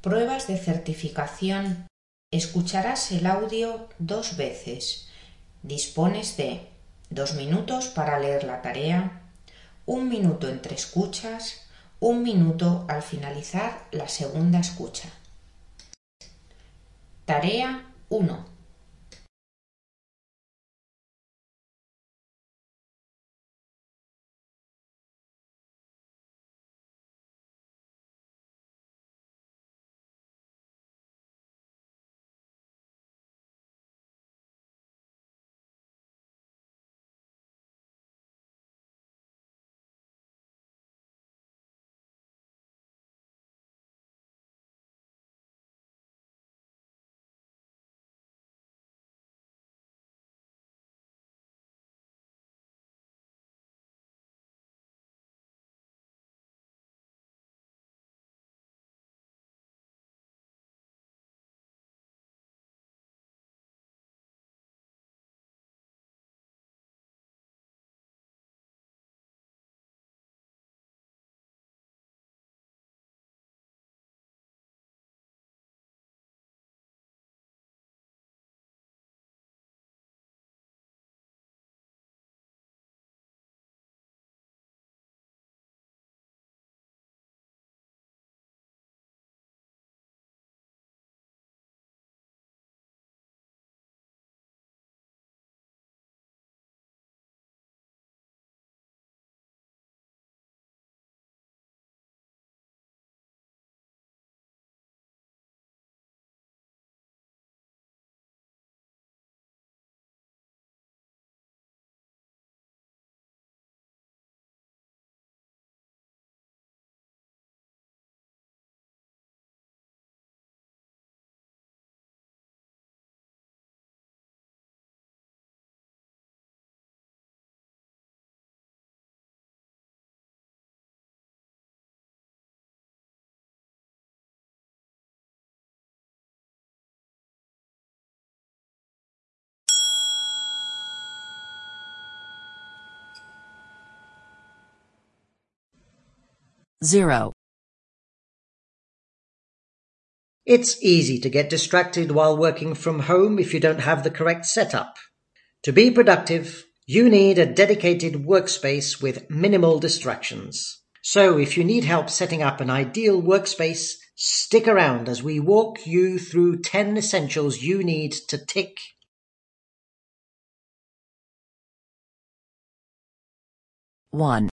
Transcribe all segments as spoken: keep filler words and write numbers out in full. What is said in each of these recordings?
Pruebas de certificación. Escucharás el audio dos veces. Dispones de dos minutos para leer la tarea, un minuto entre escuchas, un minuto al finalizar la segunda escucha. Tarea uno. Zero. It's easy to get distracted while working from home if you don't have the correct setup. To be productive, you need a dedicated workspace with minimal distractions. So if you need help setting up an ideal workspace, stick around as we walk you through ten essentials you need to tick. One.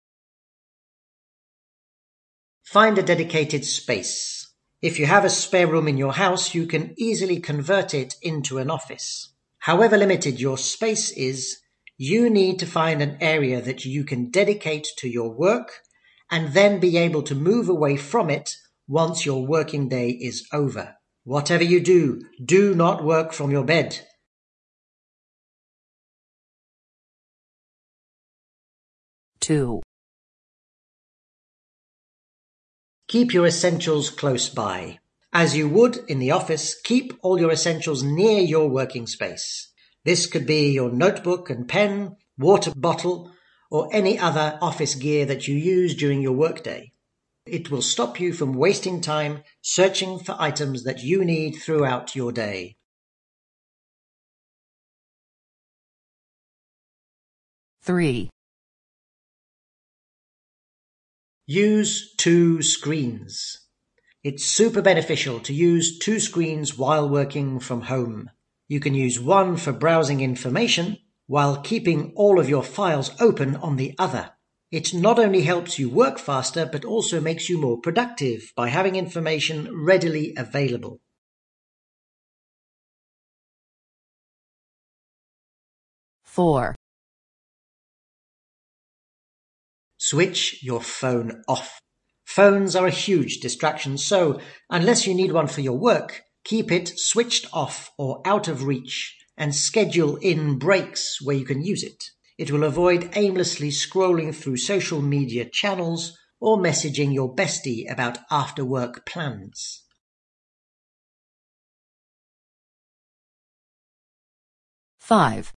Find a dedicated space. If you have a spare room in your house, you can easily convert it into an office. However limited your space is, you need to find an area that you can dedicate to your work and then be able to move away from it once your working day is over. Whatever you do, do not work from your bed. Two. Keep your essentials close by. As you would in the office, keep all your essentials near your working space. This could be your notebook and pen, water bottle, or any other office gear that you use during your workday. It will stop you from wasting time searching for items that you need throughout your day. Three. Use two screens. It's super beneficial to use two screens while working from home. You can use one for browsing information while keeping all of your files open on the other. It not only helps you work faster, but also makes you more productive by having information readily available. Four. Switch your phone off. Phones are a huge distraction, so unless you need one for your work, keep it switched off or out of reach and schedule in breaks where you can use it. It will avoid aimlessly scrolling through social media channels or messaging your bestie about after-work plans. Five.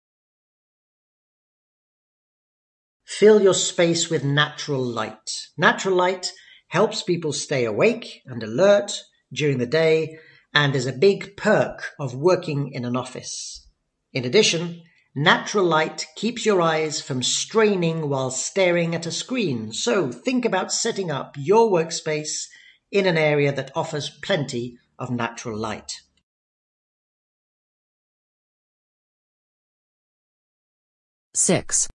Fill your space with natural light. Natural light helps people stay awake and alert during the day and is a big perk of working in an office. In addition, natural light keeps your eyes from straining while staring at a screen, so think about setting up your workspace in an area that offers plenty of natural light. Six.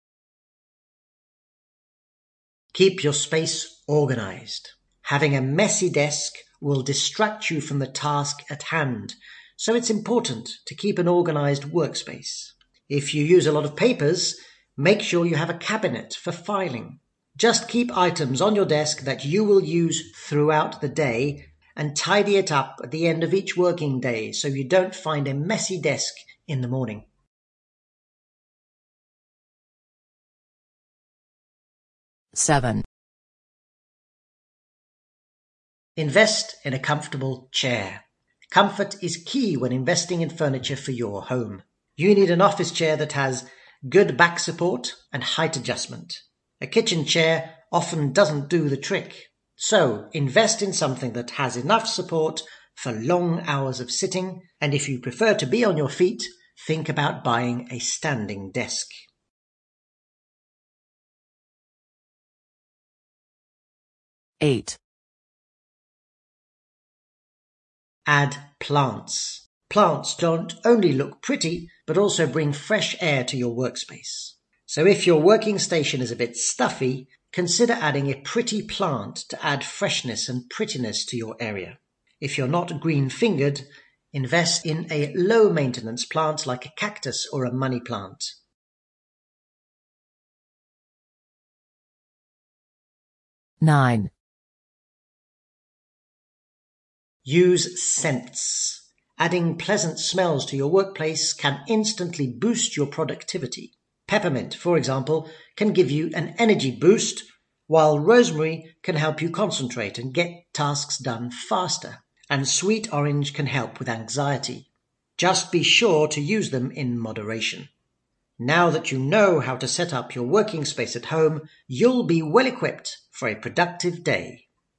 Keep your space organized. Having a messy desk will distract you from the task at hand, so it's important to keep an organized workspace. If you use a lot of papers, make sure you have a cabinet for filing. Just keep items on your desk that you will use throughout the day and tidy it up at the end of each working day so you don't find a messy desk in the morning. Seven. Invest in a comfortable chair. Comfort is key when investing in furniture for your home. You need an office chair that has good back support and height adjustment. A kitchen chair often doesn't do the trick. So invest in something that has enough support for long hours of sitting, and if you prefer to be on your feet, think about buying a standing desk. Eight. Add plants. Plants don't only look pretty, but also bring fresh air to your workspace. So if your working station is a bit stuffy, consider adding a pretty plant to add freshness and prettiness to your area. If you're not green-fingered, invest in a low-maintenance plant like a cactus or a money plant. Nine. Use scents. Adding pleasant smells to your workplace can instantly boost your productivity. Peppermint, for example, can give you an energy boost, while rosemary can help you concentrate and get tasks done faster. And sweet orange can help with anxiety. Just be sure to use them in moderation. Now that you know how to set up your working space at home, you'll be well equipped for a productive day.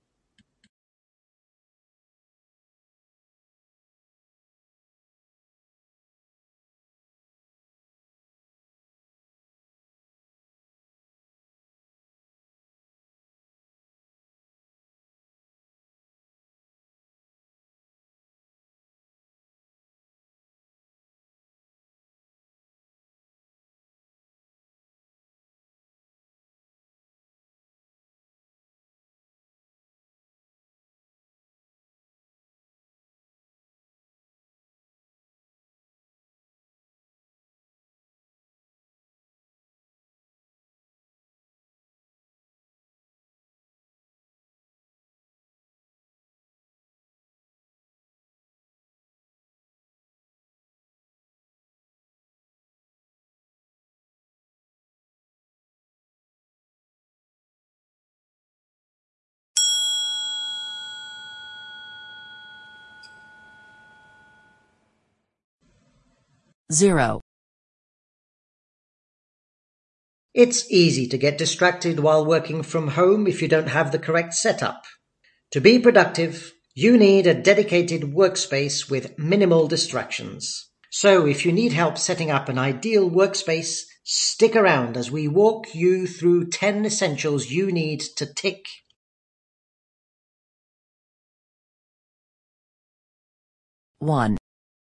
Zero. It's easy to get distracted while working from home if you don't have the correct setup. To be productive, you need a dedicated workspace with minimal distractions. So if you need help setting up an ideal workspace, stick around as we walk you through ten essentials you need to tick. One.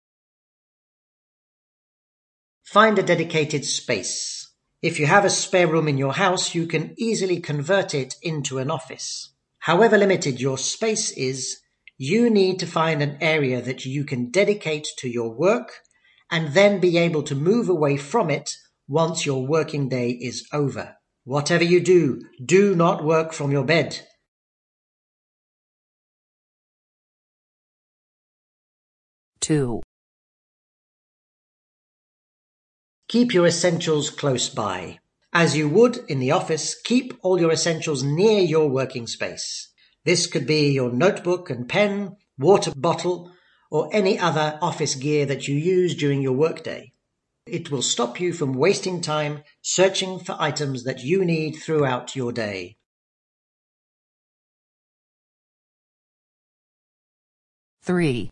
Find a dedicated space. If you have a spare room in your house, you can easily convert it into an office. However limited your space is, you need to find an area that you can dedicate to your work and then be able to move away from it once your working day is over. Whatever you do, do not work from your bed. Two. Keep your essentials close by. As you would in the office, keep all your essentials near your working space. This could be your notebook and pen, water bottle, or any other office gear that you use during your workday. It will stop you from wasting time searching for items that you need throughout your day. three.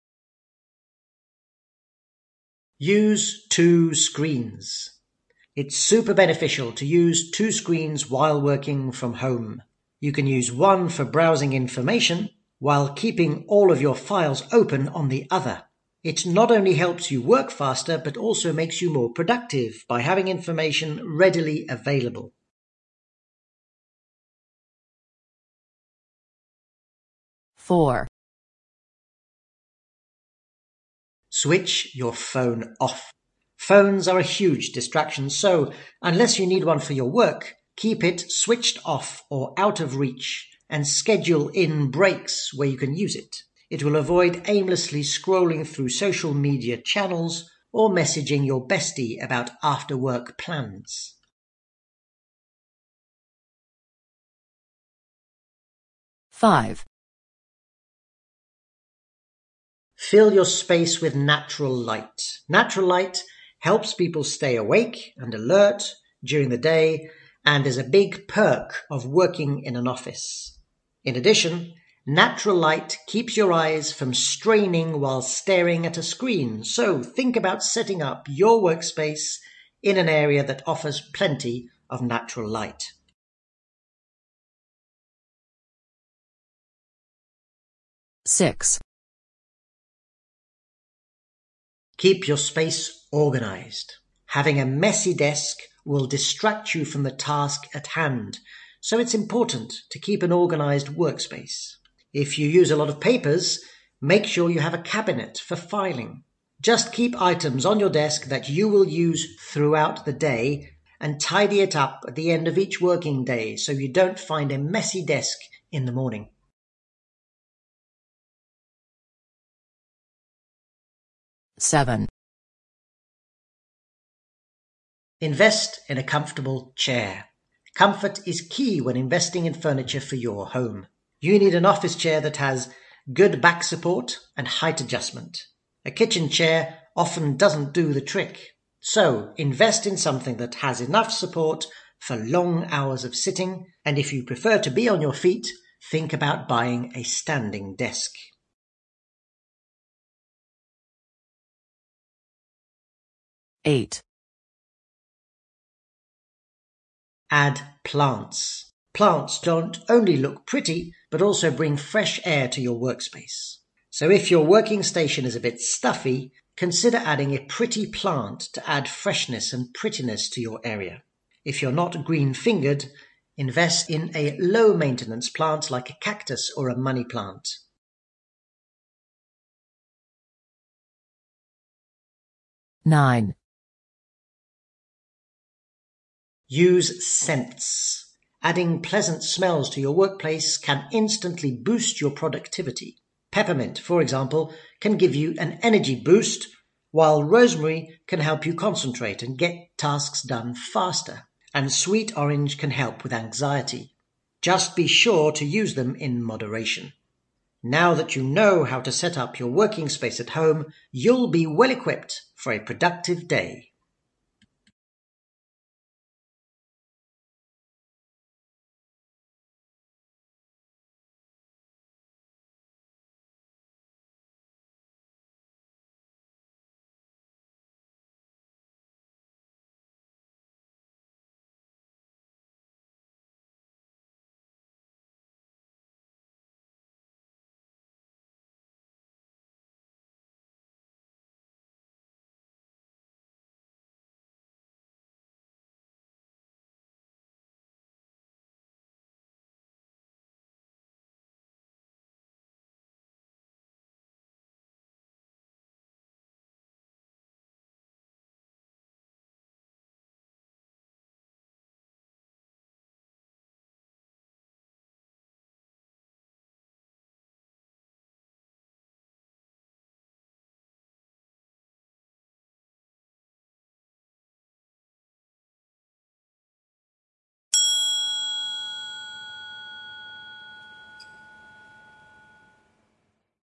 Use two screens. It's super beneficial to use two screens while working from home. You can use one for browsing information while keeping all of your files open on the other. It not only helps you work faster, but also makes you more productive by having information readily available. four. Switch your phone off. Phones are a huge distraction, so unless you need one for your work, keep it switched off or out of reach and schedule in breaks where you can use it. It will avoid aimlessly scrolling through social media channels or messaging your bestie about after-work plans. five. Fill your space with natural light. Natural light helps people stay awake and alert during the day and is a big perk of working in an office. In addition, natural light keeps your eyes from straining while staring at a screen, so think about setting up your workspace in an area that offers plenty of natural light. six. Keep your space organized. Having a messy desk will distract you from the task at hand, so it's important to keep an organized workspace. If you use a lot of papers, make sure you have a cabinet for filing. Just keep items on your desk that you will use throughout the day and tidy it up at the end of each working day so you don't find a messy desk in the morning. seven. Invest in a comfortable chair. Comfort is key when investing in furniture for your home. You need an office chair that has good back support and height adjustment. A kitchen chair often doesn't do the trick. So invest in something that has enough support for long hours of sitting, and if you prefer to be on your feet, think about buying a standing desk. eight. Add plants. Plants don't only look pretty, but also bring fresh air to your workspace. So if your working station is a bit stuffy, consider adding a pretty plant to add freshness and prettiness to your area. If you're not green-fingered, invest in a low-maintenance plant like a cactus or a money plant. nine. Use scents. Adding pleasant smells to your workplace can instantly boost your productivity. Peppermint, for example, can give you an energy boost, while rosemary can help you concentrate and get tasks done faster. And sweet orange can help with anxiety. Just be sure to use them in moderation. Now that you know how to set up your working space at home, you'll be well equipped for a productive day.